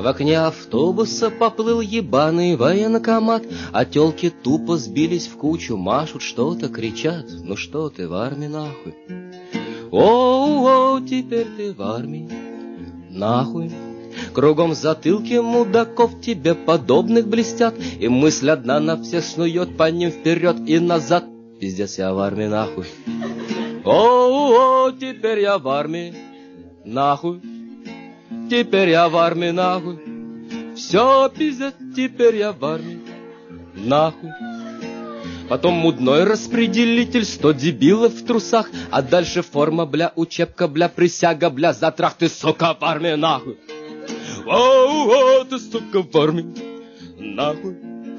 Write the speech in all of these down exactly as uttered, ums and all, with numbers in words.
В окне автобуса поплыл ебаный военкомат, а тёлки тупо сбились в кучу, машут, что-то кричат. Ну что ты в армии нахуй? О-о, теперь ты в армии нахуй. Кругом затылки мудаков тебе подобных блестят, и мысль одна на всех снует по ним вперед и назад. Пиздец, я в армии нахуй. О-о, теперь я в армии нахуй. Теперь я в армии нахуй. Все, пиздец, теперь я в армии нахуй. Потом мудной распределитель, сто дебилов в трусах, а дальше форма, бля, учебка, бля, присяга, бля, затрах, ты, сука, в армии нахуй. О-о, ты, сука, в армии нахуй.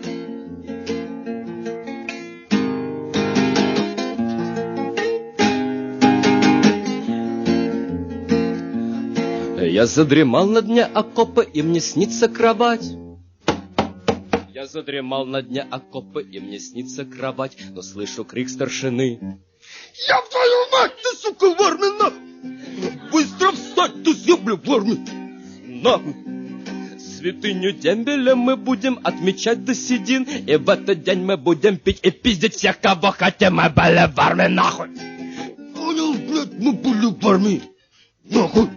Я задремал на дне окопа, и мне снится кровать. Я задремал на дне окопа, и мне снится кровать, но слышу крик старшины. Я в твою мать, ты, сука, в армии нахуй! Быстро встать, ты съебля в армии нахуй! Святыню дембеля мы будем отмечать до седин, и в этот день мы будем пить и пиздить всех, кого хотим, мы были в армии нахуй! Понял, блядь, мы были в армии нахуй!